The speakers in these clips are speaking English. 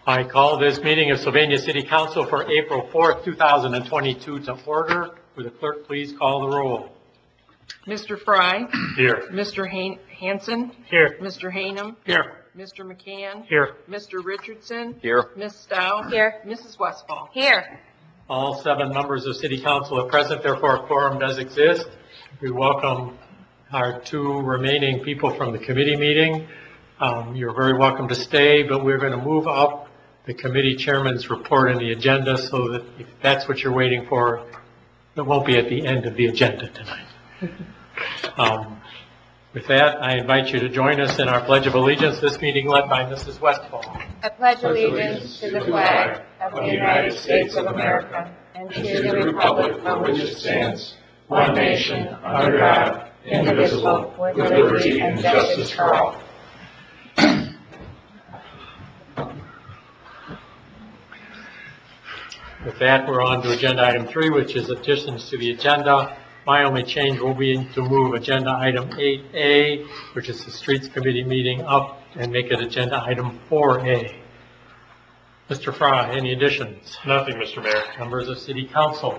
I call this meeting of Sylvania City Council for April 4th, 2022 to order. Would the clerk please call the roll? Mr. Fry. Here. Mr. Hanson. Here. Mr. Hainum. Here. Mr. McCann. Here. Mr. Richardson. Here. Ms. Stowe. Here. Mrs. Westfall. Here. All 7 members of City Council are present, therefore a quorum does exist. We welcome our 2 remaining people from the committee meeting. You're very welcome to stay, but we're going to move up the committee chairman's report in the agenda so that if that's what you're waiting for, it won't be at the end of the agenda tonight. With that, I invite you to join us in our Pledge of Allegiance, this meeting led by Mrs. Westfall. I pledge allegiance to the flag of the United States of America and to the republic for which it stands, one nation, under God, indivisible, with liberty and justice for all. With that, we're on to agenda item 3, which is additions to the agenda. My only change will be to move agenda item 8A, which is the Streets Committee meeting, up and make it agenda item 4A. Mr. Fry, any additions? Nothing, Mr. Mayor. Members of City Council?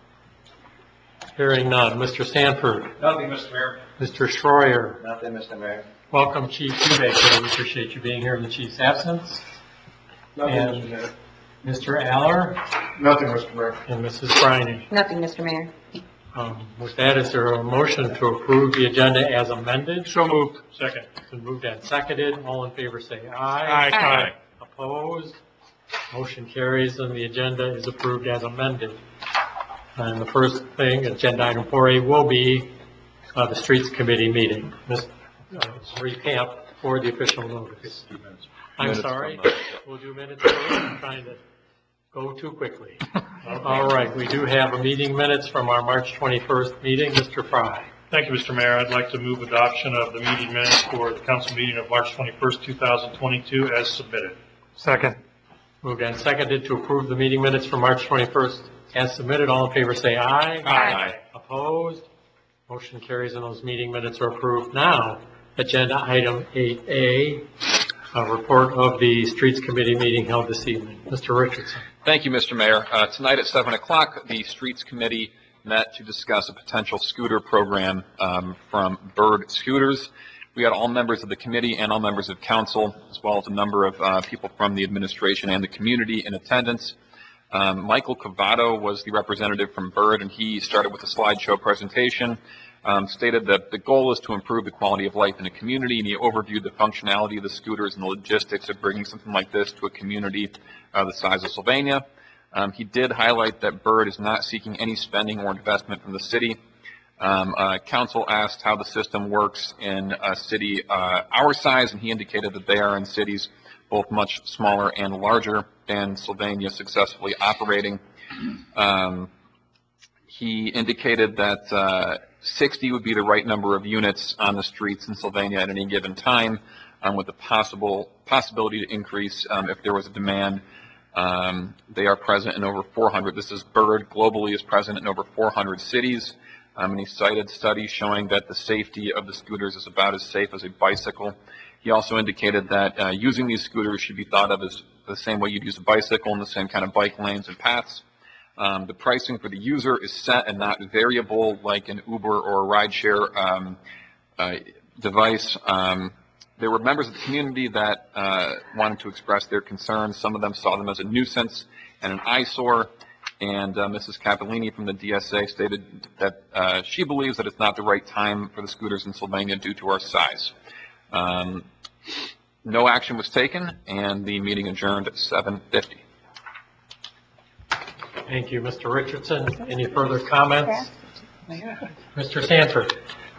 Hearing none. Mr. Stanford? Nothing, Mr. Mayor. Mr. Schroyer? Nothing, Mr. Mayor. Welcome, Chief Hubaker. We appreciate you being here in the Chief's absence. Nothing, And Mr. Mayor. Mr. Aller? Nothing, Mr. Mayor. And Mrs. Briney. Nothing, Mr. Mayor. With that, is there a motion to approve the agenda as amended? So moved. Second. It's been moved and seconded. All in favor say aye. Aye. Opposed? Motion carries and the agenda is approved as amended. And the first thing, agenda item 4A, will be the Streets Committee meeting. Ms. Recap for the official notice. I'm sorry. We'll do minutes first. I'm trying to go too quickly. All right. We do have a meeting minutes from our March 21st meeting. Mr. Fry. Thank you, Mr. Mayor. I'd like to move adoption of the meeting minutes for the council meeting of March 21st, 2022 as submitted. Second. Moved and seconded to approve the meeting minutes for March 21st as submitted. All in favor say aye. Aye. Opposed? Motion carries and those meeting minutes are approved. Now, agenda item 8A, a report of the Streets Committee meeting held this evening. Mr. Richardson. Thank you, Mr. Mayor. Tonight at 7 o'clock, the Streets Committee met to discuss a potential scooter program from Bird Scooters. We had all members of the committee and all members of council, as well as a number of people from the administration and the community in attendance. Michael Cavato was the representative from Bird, and he started with a slideshow presentation, stated that the goal is to improve the quality of life in a community, and he overviewed the functionality of the scooters and the logistics of bringing something like this to a community the size of Sylvania. He did highlight that Bird is not seeking any spending or investment from the city. Council asked how the system works in a city our size, and he indicated that they are in cities both much smaller and larger than Sylvania successfully operating. He indicated that 60 would be the right number of units on the streets in Sylvania at any given time, with the possibility to increase if there was a demand. They are present in over 400. This is Bird globally is present in over 400 cities. And he cited studies showing that the safety of the scooters is about as safe as a bicycle. He also indicated that using these scooters should be thought of as the same way you'd use a bicycle in the same kind of bike lanes and paths. The pricing for the user is set and not variable like an Uber or a rideshare device. There were members of the community that wanted to express their concerns. Some of them saw them as a nuisance and an eyesore. And Mrs. Capolini from the DSA stated that she believes that it's not the right time for the scooters in Sylvania due to our size. No action was taken, and the meeting adjourned at 7:50. Thank you, Mr. Richardson. Any further comments? Mr. Stanford.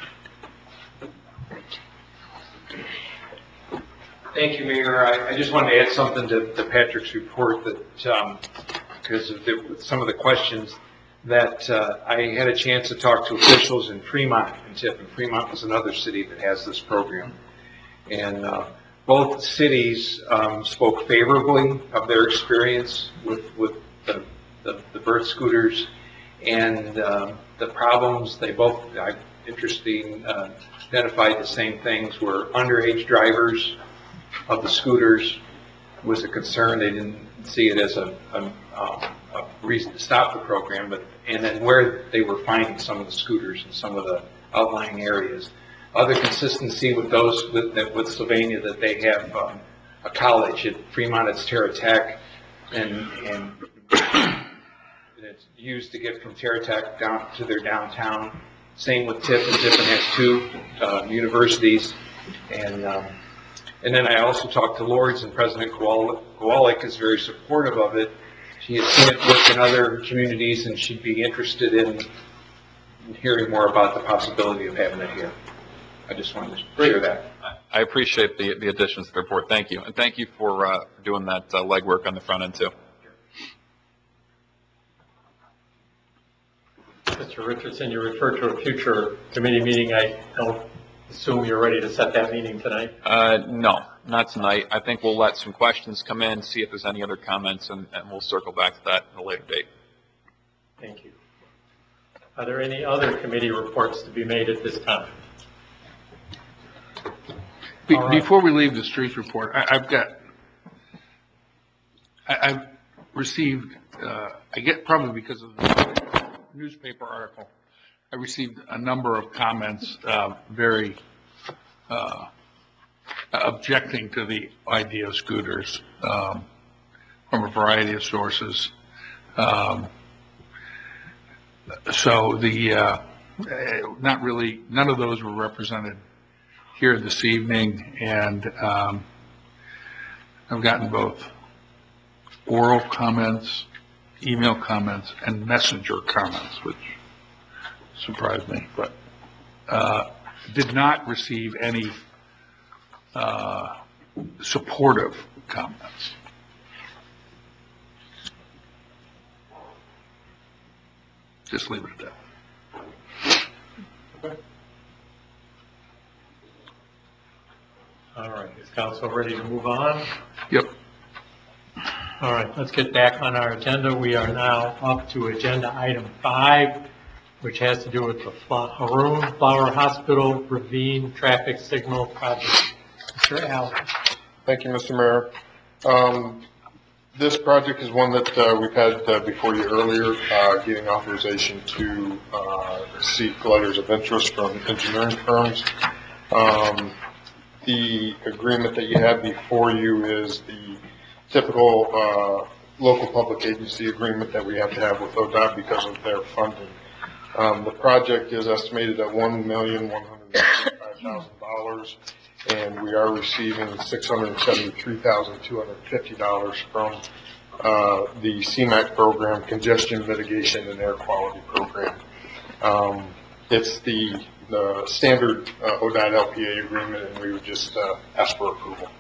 Thank you, Mayor. I just wanted to add something to Patrick's report that because of some of the questions that I had a chance to talk to officials in Fremont and Tiffin. Fremont is another city that has this program. And both cities spoke favorably of their experience with the Bird scooters and the problems. They both, interesting, identified the same things, were underage drivers of the scooters, was a concern. They didn't see it as a reason to stop the program, and then where they were finding some of the scooters in some of the outlying areas. Other consistency with those with Sylvania, that they have a college at Fremont. It's Terra Tech, and it's used to get from Terra Tech down to their downtown. Same with Tiffin. Tiffin has two universities, and then I also talked to Lourdes, and President Kowalik is very supportive of it. She has seen it work in other communities, and she'd be interested in hearing more about the possibility of having it here. I just wanted to share that. I appreciate the additions to the report. Thank you. And thank you for doing that legwork on the front end, too. Mr. Richardson, you referred to a future committee meeting. I don't assume you're ready to set that meeting tonight? No, not tonight. I think we'll let some questions come in, see if there's any other comments, and we'll circle back to that at a later date. Thank you. Are there any other committee reports to be made at this time? Before we leave the streets report, I've received, I get probably because of the newspaper article, I received a number of comments, very objecting to the idea of scooters from a variety of sources. So not really, none of those were represented here this evening, and I've gotten both oral comments, email comments, and messenger comments, which surprised me, but did not receive any supportive comments. Just leave it at that. Okay. All right, is council ready to move on? Yep. All right, let's get back on our agenda. We are now up to agenda item 5, which has to do with the Haroon Flower Hospital Ravine Traffic Signal Project. Mr. Allen. Thank you, Mr. Mayor. This project is one that we've had before you earlier, getting authorization to seek letters of interest from engineering firms. The agreement that you have before you is the typical local public agency agreement that we have to have with ODOT because of their funding. The project is estimated at $1,165,000, and we are receiving $673,250 from the CMAQ program, Congestion Mitigation and Air Quality Program. It's the standard ODOT LPA agreement, and we would just ask for approval.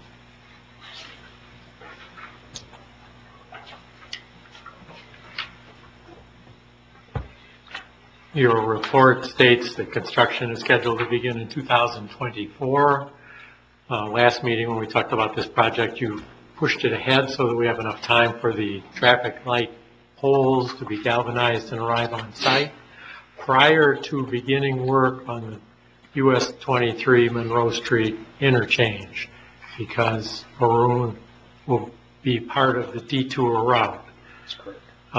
Your report states that construction is scheduled to begin in 2024. Last meeting when we talked about this project, you pushed it ahead so that we have enough time for the traffic light poles to be galvanized and arrive on site prior to beginning work on the US 23 Monroe Street interchange, because Haroon will be part of the detour route. That's correct.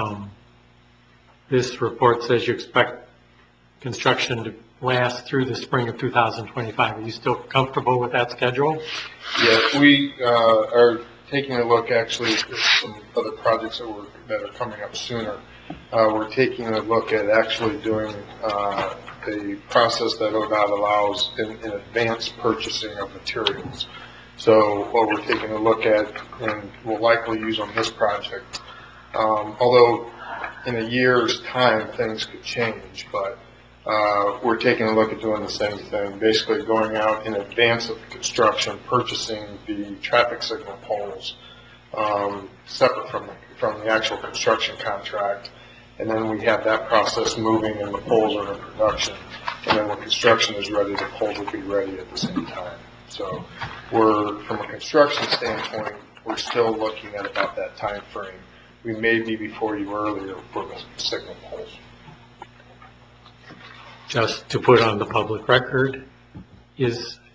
This report says you expect construction to last through the spring of 2025. Are you still comfortable with that schedule? Yeah, we are taking a look actually at some other projects that are coming up sooner. We're taking a look at actually doing a process that ODOT allows in advance purchasing of materials. So what we're taking a look at, and we'll likely use on this project, although in a year's time things could change, but we're taking a look at doing the same thing, basically going out in advance of the construction, purchasing the traffic signal poles separate from the actual construction contract, and then we have that process moving and the poles are in production, and then when construction is ready, the poles will be ready at the same time. So from a construction standpoint, we're still looking at about that time frame. We may be before you earlier for the signal poles. Just to put on the public record, is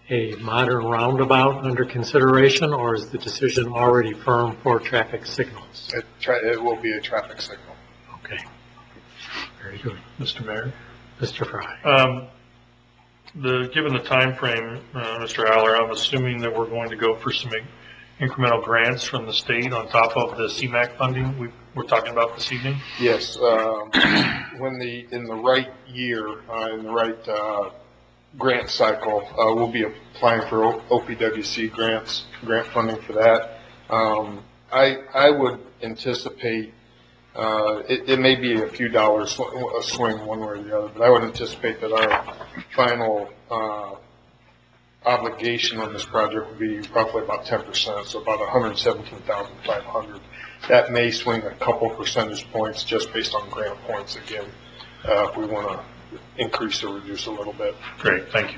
a modern roundabout under consideration, or is the decision already firm for traffic signals? It will be a traffic signal. Okay. Very good. Mr. Mayor? Mr. Fry. Given the timeframe, Mr. Aller, I'm assuming that we're going to go for some incremental grants from the state on top of the CMAQ funding we're talking about this evening? Yes, in the right year, in the right grant cycle, we'll be applying for OPWC grant funding for that. I would anticipate, it may be a few dollars a swing one way or the other, but I would anticipate that our final obligation on this project would be roughly about 10%, so about $117,500. That may swing a couple percentage points just based on grant points again, if we want to increase or reduce a little bit. Great, thank you.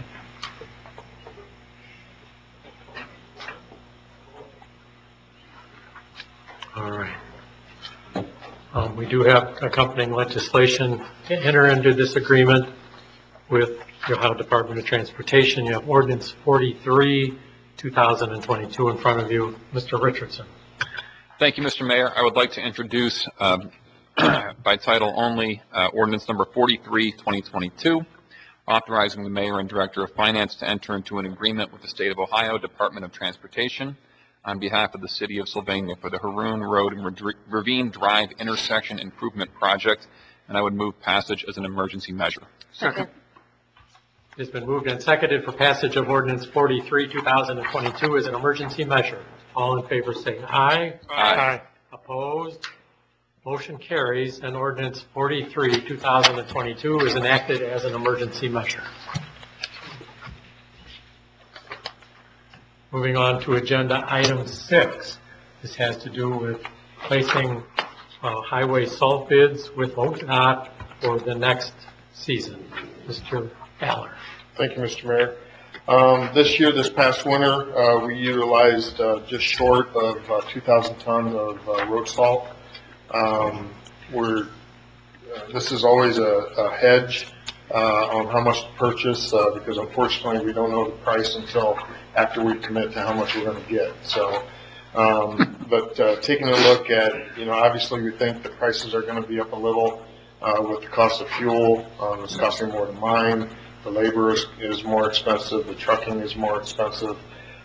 All right. We do have accompanying legislation to enter into this agreement with the Ohio Department of Transportation. You have Ordinance 43, 2022 in front of you. Mr. Richardson. Thank you, Mr. Mayor. I would like to introduce by title only ordinance number 43, 2022, authorizing the mayor and director of finance to enter into an agreement with the state of Ohio Department of Transportation on behalf of the city of Sylvania for the Haroon Road and Ravine Drive intersection improvement project, and I would move passage as an emergency measure. Second. It's been moved and seconded for passage of ordinance 43, 2022 as an emergency measure. All in favor say aye. Aye. Opposed? Motion carries, and ordinance 43, 2022 is enacted as an emergency measure. Moving on to agenda item 6. This has to do with placing highway salt bids with ODOT for the next season. Mr. Aller. Thank you, Mr. Mayor. This past winter, we utilized just short of 2,000 tons of road salt. This is always a hedge on how much to purchase because unfortunately we don't know the price until after we commit to how much we're going to get. So, but taking a look at, obviously we think the prices are going to be up a little with the cost of fuel. It's costing more to mine. The labor is more expensive. The trucking is more expensive.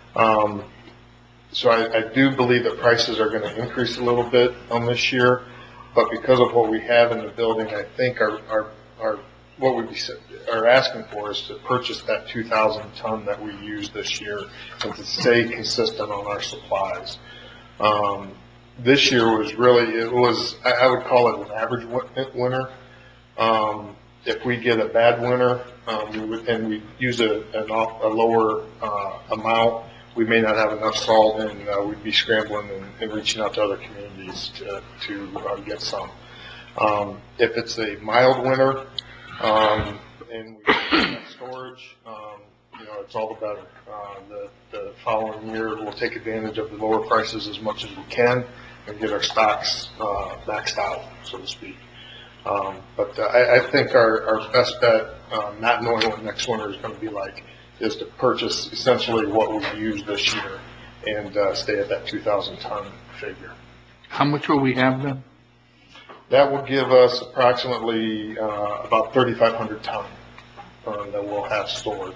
So I do believe that prices are going to increase a little bit on this year, but because of what we have in the building, I think what we are asking for is to purchase that 2,000 ton that we use this year and to stay consistent on our supplies. This year was I would call it an average winter. If we get a bad winter, we use a lower amount, we may not have enough salt, and we'd be scrambling and reaching out to other communities to get some. If it's a mild winter and we have storage, it's all the better. The following year, we'll take advantage of the lower prices as much as we can and get our stocks maxed out, so to speak. But I think our best bet, not knowing what next winter is going to be like, is to purchase essentially what we use this year and stay at that 2,000 ton figure. How much will we have then? That will give us approximately about 3,500 ton that we'll have stored.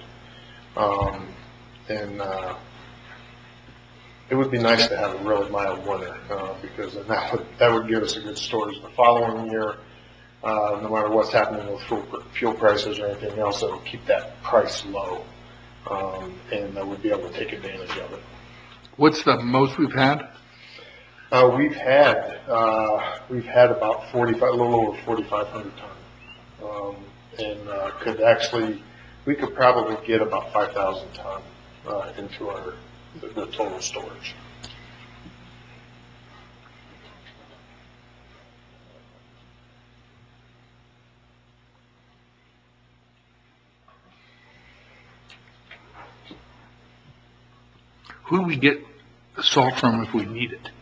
It would be nice to have a really mild winter because that would give us a good storage. The following year, no matter what's happening with fuel prices or anything else, it will keep that price low, and we'd be able to take advantage of it. What's the most we've had? We've had about a little over 4,500 ton, and we could probably get about 5,000 ton into the total storage. Who do we get the salt from if we need it?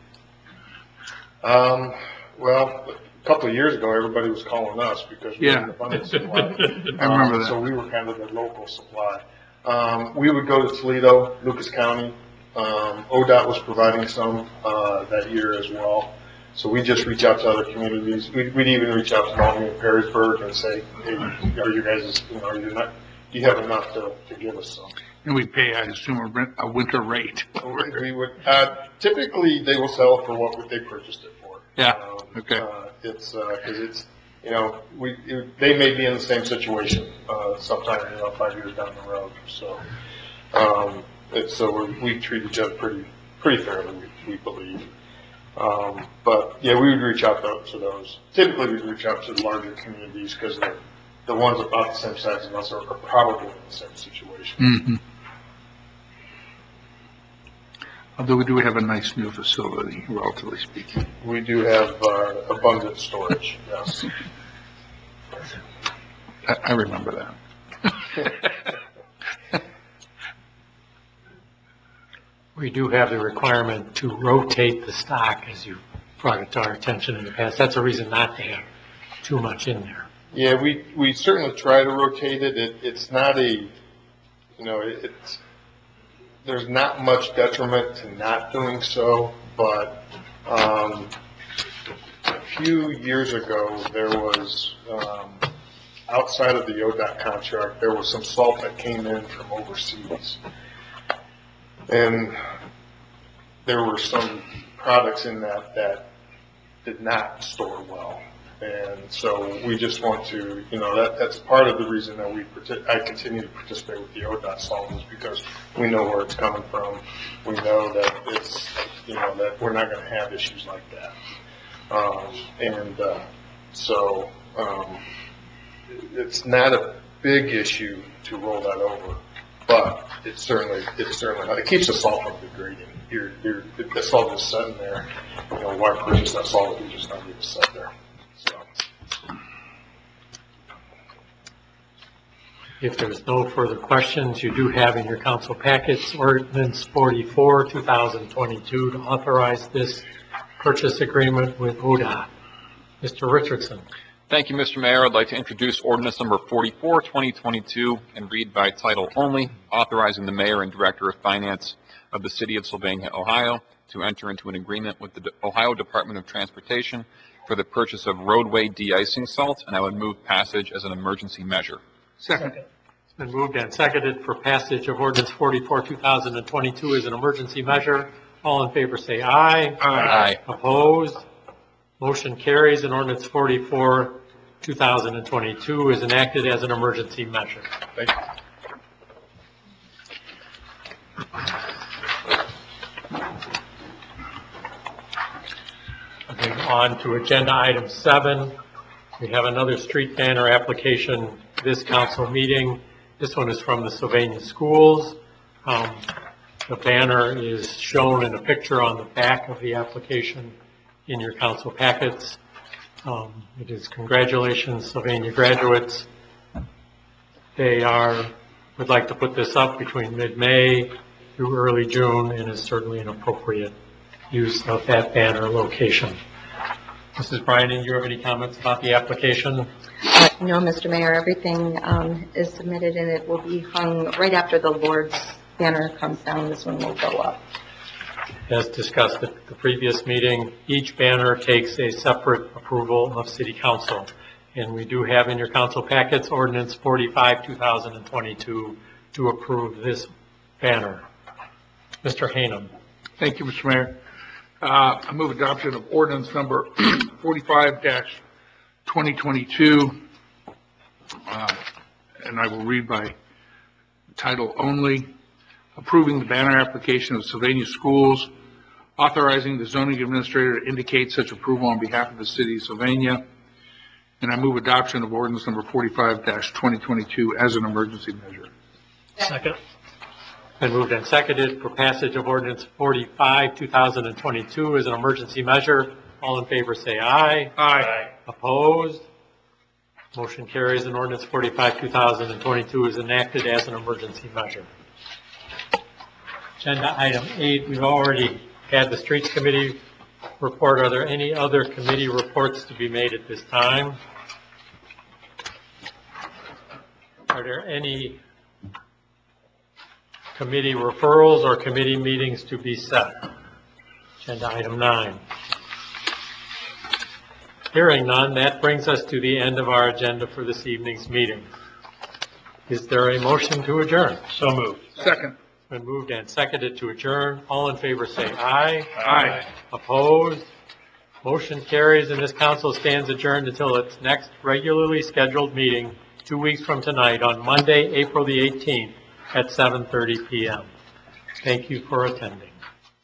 Well, a couple of years ago, everybody was calling us because we had an abundant supply. I remember that. So we were kind of the local supply. We would go to Toledo, Lucas County. ODOT was providing some that year as well. So we just reach out to other communities. We'd even reach out to Albany and Perrysburg and say, hey, are you guys, do you have enough to give us some? And we pay, I assume, a winter rate. We would, typically they will sell for what they purchased it for. Yeah, okay. It's, cause it's, they may be in the same situation, sometime, 5 years down the road. So, we treat each other pretty fairly, we believe. But yeah, we would reach out to those. Typically we'd reach out to the larger communities because the ones about the same size as us are probably in the same situation. Mm-hmm. Although we do have a nice new facility, relatively speaking. We do have abundant storage, yes. I remember that. We do have the requirement to rotate the stock, as you brought it to our attention in the past. That's a reason not to have too much in there. Yeah, we certainly try to rotate it. It's not there's not much detriment to not doing so, but a few years ago there was, outside of the ODOT contract, there was some salt that came in from overseas. And there were some products in that did not store well. And so we just want to, that's part of the reason that I continue to participate with the ODOT salt is because we know where it's coming from. We know that it's, that we're not going to have issues like that. It's not a big issue to roll that over, but it certainly it keeps the salt from degrading. The salt is sitting there. Why purchase that salt if you just not leave it sit there? So. If there's no further questions, you do have in your council packets ordinance 44, 2022 to authorize this purchase agreement with ODOT. Mr. Richardson. Thank you, Mr. Mayor. I'd like to introduce ordinance number 44, 2022, and read by title only, authorizing the mayor and director of finance of the city of Sylvania, Ohio, to enter into an agreement with the Ohio Department of Transportation for the purchase of roadway de-icing salt, and I would move passage as an emergency measure. Second. It's been moved and seconded for passage of ordinance 44, 2022 as an emergency measure. All in favor say aye. Aye. Opposed? Motion carries, and ordinance 44, 2022 is enacted as an emergency measure. Thank you. Moving on to agenda item 7, we have another street banner application this council meeting. This one is from the Sylvania Schools. The banner is shown in a picture on the back of the application in your council packets. It is congratulations, Sylvania graduates. They would like to put this up between mid-May through early June, and is certainly an appropriate use of that banner location. Mrs. Bryan, do you have any comments about the application? No, Mr. Mayor, everything is submitted and it will be hung right after the Lord's banner comes down. This one will go up. As discussed at the previous meeting, each banner takes a separate approval of City Council. And we do have in your council packets ordinance 45, 2022 to approve this banner. Mr. Hanem. Thank you, Mr. Mayor. I move adoption of ordinance number 45-2022. And I will read by title only. Approving the banner application of Sylvania Schools, authorizing the zoning administrator to indicate such approval on behalf of the city of Sylvania. And I move adoption of ordinance number 45-2022 as an emergency measure. Second. Been moved and seconded for passage of ordinance 45, 2022 as an emergency measure. All in favor say aye. Aye. Opposed? Motion carries, and ordinance 45, 2022 is enacted as an emergency measure. Agenda item 8, we've already had the Streets Committee report. Are there any other committee reports to be made at this time? Are there any committee referrals or committee meetings to be set? Agenda item 9. Hearing none, that brings us to the end of our agenda for this evening's meeting. Is there a motion to adjourn? So moved. Second. It's been moved and seconded to adjourn. All in favor say aye. Aye. Opposed? Motion carries, and this council stands adjourned until its next regularly scheduled meeting 2 weeks from tonight on Monday, April the 18th at 7:30 p.m. Thank you for attending.